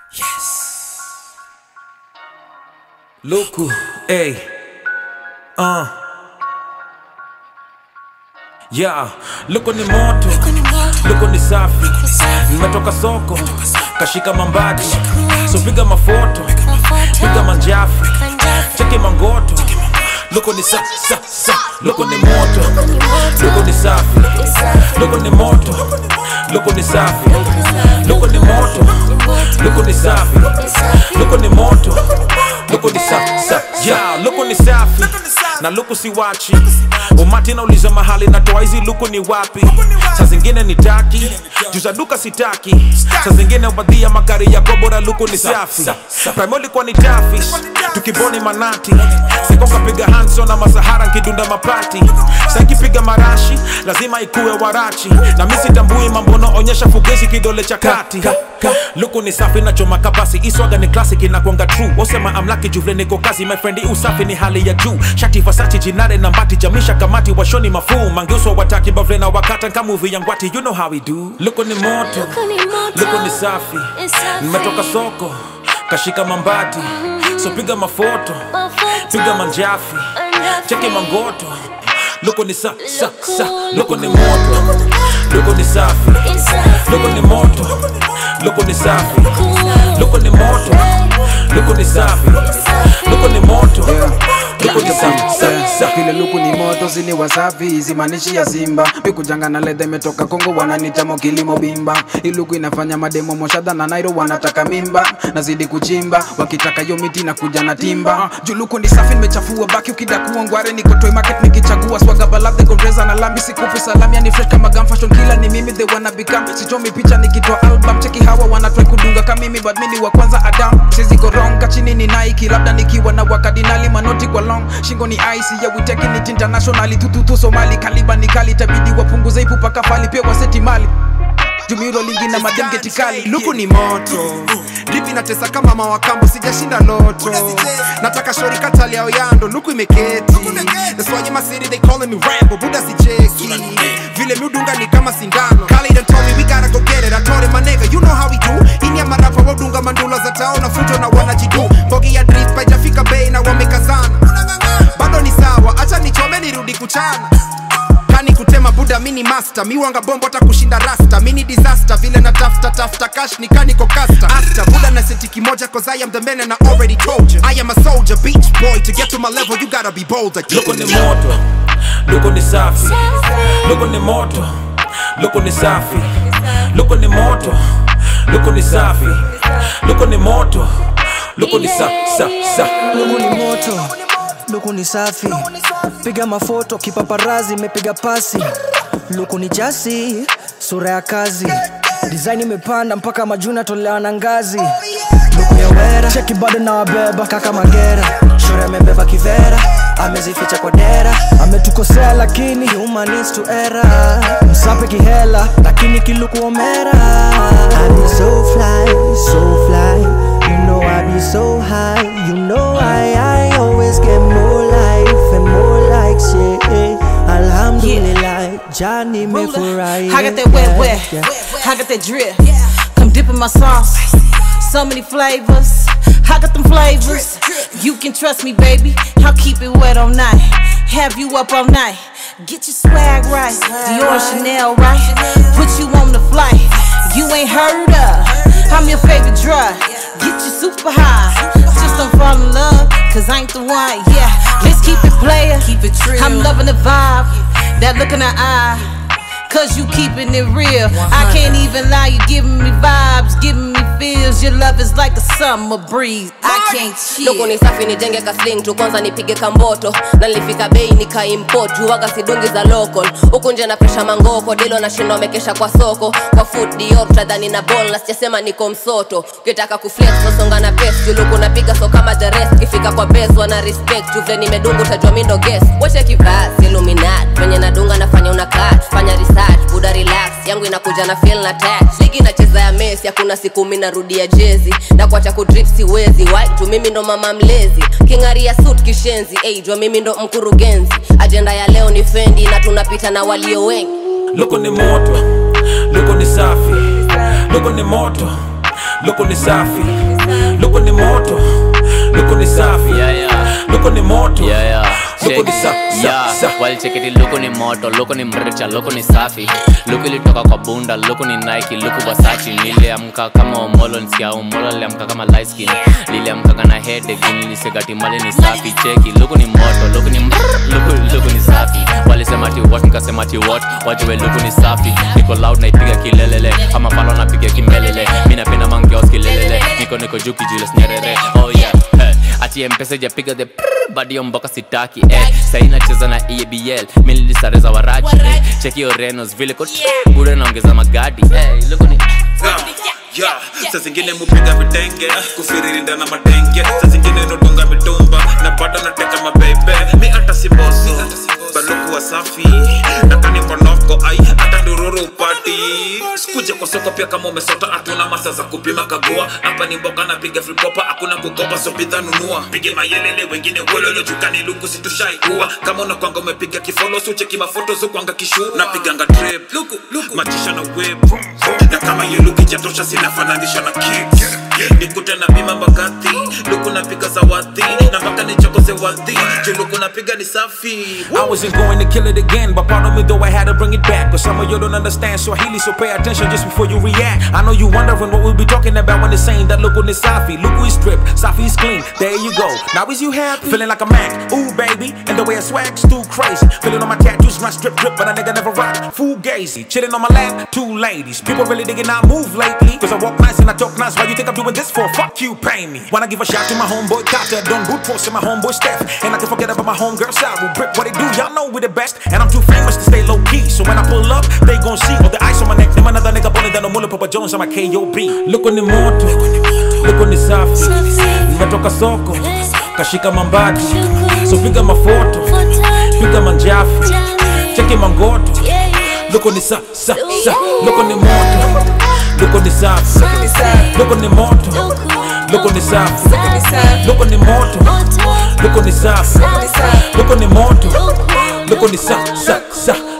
Yes. Luku, hey. Yeah, luku ni moto, luku ni safi. Nimetoka soko, kashika mambati. So piga mafoto, piga manjafi. Cheki mangoto. Luku ni luku ni moto, luku ni safi. Luku ni moto, luku ni safi. Luku ni moto, luku ni safi. Luku ni moto, luku ni safi. Yeah, luku ni safi. Na luku si wachi. Umati na uliza mahali na toa hizi luku ni wapi. Saa zingine ni taki, juza duka sitaki. Saa zingine ubadhia magari ya kobora luku ni safi. Primoli kwa ni tafish, tukiboni manati. Sikonga piga Hanson na Masahara nkidunda mapati. Saki piga marashi, lazima ikuwe warachi. Na misi tambui mambono onyesha fugezi kidole cha kati. Luku ni safi na choma kabasi. Iswaga ni classic inakuanga true. Osema I'm lucky juvle niko kazi. My friend usafi ni hali ya juu. Shati Versace jinare na mbati. Jamisha kamati washoni mafuu. Mangeuswa wataki bavle na wakata nka movie ya ngwati. You know how we do. Luku ni moto, luku ni safi. Nimetoka soko, kashika mambati. So piga mafoto, piga manjafi. Cheki mangoto. Luku ni luku ni moto, luku ni safi. Luku ni moto, luku ni safi. Luku ni moto, luku ni safi. Luku ni moto, luku ni safi. Vile luku ni moto zini wasafi. Zimanishi ya Simba Mikujanga na ledha imetoka Kongo. Wananita mokilimo bimba. Iluku inafanya mademo moshada na Nairo wanataka mimba. Nazidi kuchimba wakitaka yo miti na kuja na timba. Juluku ni safi nimechafua baki ukidakuwa ngware. Niko toy market nikichagua swaga balade Gondreza na lambi. Sikufi salami ya ni fresh kama gum fashion killer ni mimi they wanna become. Sichomi picha nikitoa album. Cheki hawa wanatry kudunga kama mimi but mimi wa kwanza Adam. Sizi koronga chini ni Nike. Labda nikiwa na wakadinali manoti kwa long. Shingo ni ice yeah we taking it internationally. Tututu Somali kaliba ni kali. Tabidi wapunguze ipupa kafali. Pia waseti mali Jumiro lingi na madem getikali. Luku ni moto, dripi na tesa kama mawakambo. Sijashinda loto, nataka shori katali ya oyando. Luku imeketi, that's why in my city they calling me Rambo. Buda si cheki, vile miudunga ni kama sindano. Kali done told me we gotta go get it. I told him my nigga you know how we do. Ini ya marapa wadunga mandula za tao na fujo na wanajidu. Bogi ya drip paijafika bei na wamekazana. Bado ni sawa, acha nichome nirudi kuchana. Kani kutema buda mini master. Miwanga bombo ta kushinda rasta. Mini disaster vile na tafta cash ni kani kokasta. After buda na seti kimoja cause I am the man and I already told you. I am a soldier, beach boy. To get to my level you gotta be bolder. Luku ni moto, luku ni safi. Luku ni moto, luku ni safi. Luku ni moto, luku ni safi. Luku ni moto, luku ni Luku ni moto, luku ni safi. Piga mafoto kipaparazi mepiga pasi. Luku ni jasi, sura ya kazi. Design imepanda mpaka majuna tolewa na ngazi. Luku ya wera, cheki bado na wabeba kaka Magera. Shura amebeba kivera, amezificha kwa dera. Ametukosea lakini human needs to error. Msape kihela, lakini kiluku omera. I be so fly, so fly. You know I be so high. You know I always get more life and more likes, yeah. Alhamdulillah, Johnny me for I got that wet, I got that drip. Come dip in my sauce, so many flavors. I got them flavors. You can trust me, baby. I'll keep it wet all night. Have you up all night. Get your swag right. Dior Chanel right. Put you on the flight. You ain't heard of. I'm your favorite drug. Get you super high. Just don't fall in love, cause I ain't the one. Yeah, let's keep it player. Keep it true. I'm loving the vibe. That look in the eye. Cause you keeping it real. I can't even lie, you giving me vibes, giving me feels. Your love is like a summer breeze. I can't chill. Luku ni safi nijenge ka sling tu kwanza nipige kamboto. Na nilifika bei nika import. Juwaga sidungi za local. Huku nje na presha mangoko. Dilo na shindo mekesha kwa soko. Kwa food dioptra dhani na ball. Na sijasema niko msoto. Ukitaka kuflex nosonga na best. Luku napiga so kama the rest. Kifika kwa base wana respect. Juvle nimedungu tajua mindo guess. Wache kivasi Illuminati. Venye nadunga nafanya unakat. Fanya research, buda relax. Yangu inakuja na feel na touch. Ligi nacheza ya Messi. Hakuna siku mimi narudia jezi. Na kuacha kudrip siwezi. Why? Tu mimi ndo mama mlezi. Kingaria suit kishenzi. Ey, jua mimi ndo mkurugenzi. Agenda ya leo ni Fendi. Na tunapita na walio wengi. Luku ni moto, luku ni safi. Luku ni moto, luku ni safi, luku ni moto, luku ni safi, luku ni moto, luku ni safi. Well, check it, luku ni moto, luku ni mricha, luku ni safi. Luku ilitoka kwa bunda, luku ni Nike, luku Versace. Niliamka kama Omolo, nisikia Omolo niliamka kama light skin. Niliamka kana headache, nilisegati mali ni safi. Cheki, luku ni moto, luku ni luku ni safi. Walisema ati what, nikasema ati what. Wajue luku ni safi. Niko loud na ipiga kilelele, ama palo na piga kimbelele. Mimi napenda mangeos kilelele, niko juu Julius Nyerere. Oh yeah, ati M-Pesa japiga the badi mboka sitaki. Saina cheza na EBL, mimi nilisareza waraji. Cheki yo Renos vile kot bure naongeza magadi. Luku ni Saa zingine mupiga vitenge, kufiririnda na matenge. Saa zingine notunga mitumba, na bado nateka mabebe. Mi ata si bosi, baluku wa safi. Nakani mponoko, ai, ata ndururu upati. Sikuje kwa soko pia kama umesota, atuna masa za kupima kagua. Hapa ni mboka na piga fripopa, hakuna kukopa so bidha nunua. Pige mayelele, wengine wololo, jukani luku situshai uwa. Kama unakwanga umepiga kifolo, so cheki mafoto zo kwanga kishu. Napiganga trip, matisha na whip. Na kama yu luki jatosha sinafananisha na kicks. Nikute na bima mbagathi, luku napiga zawadi. Na mpaka ni choko ze wadhi, luku napiga ni safi. I wasn't going to kill it again, but pardon me though I had to bring it back. But some of you don't understand Swahili, so pay attention just before you react. I know you wondering what we'll be talking about when they're saying that luku ni safi. Luku is stripped, safi is clean, there you go. Now is you happy? Feeling like a Mac, ooh baby. And the way I swag's too crazy. Feeling on my tattoos, my strip drip, but a nigga never rock. Fugazi, chilling on my lap, two ladies. People really digging I move lately, cause I walk nice and I talk nice. Why you think I'm doing this for? Fuck you, pay me. Wanna give a shout to my homeboy Kata, Don Boot Force and my homeboy Steph. And I can forget about my homegirl Saru, Brick, what they do, y'all know we the best. And I'm too famous to stay low key, so when I pull up, they gon' see all the ice on my neck. Them another nigga bullet than a mullet, Papa Jones on my KOB. Luku ni moto, luku ni safi. Nimetoka soko, kashika mambati. So piga mafoto, piga manjafi. Cheki mangoto, luku ni luku ni moto. Luku ni safi, luku ni moto, luku ni safi, luku ni moto, luku ni safi, luku ni moto, luku ni sa.